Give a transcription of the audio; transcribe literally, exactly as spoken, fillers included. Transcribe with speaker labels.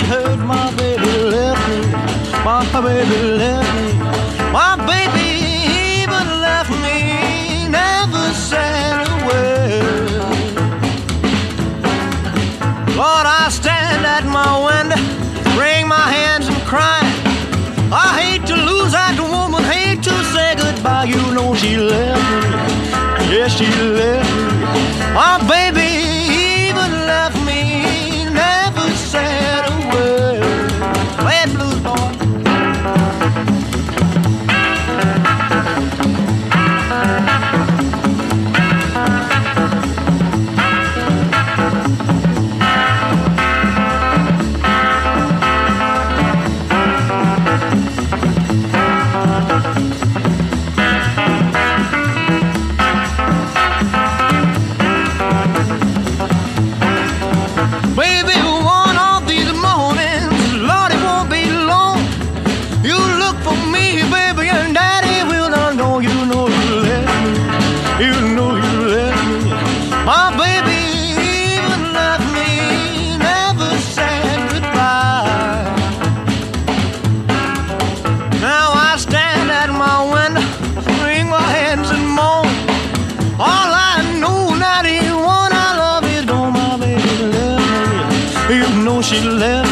Speaker 1: heard my baby left me. My baby left me. My baby even left me, never said a word. Lord, I stand at my window, wring my hands and cry. I hate to lose that woman, hate to say goodbye. You know she left me, yes she left me. My baby even left me, never said a word. Play it, blues boy. She left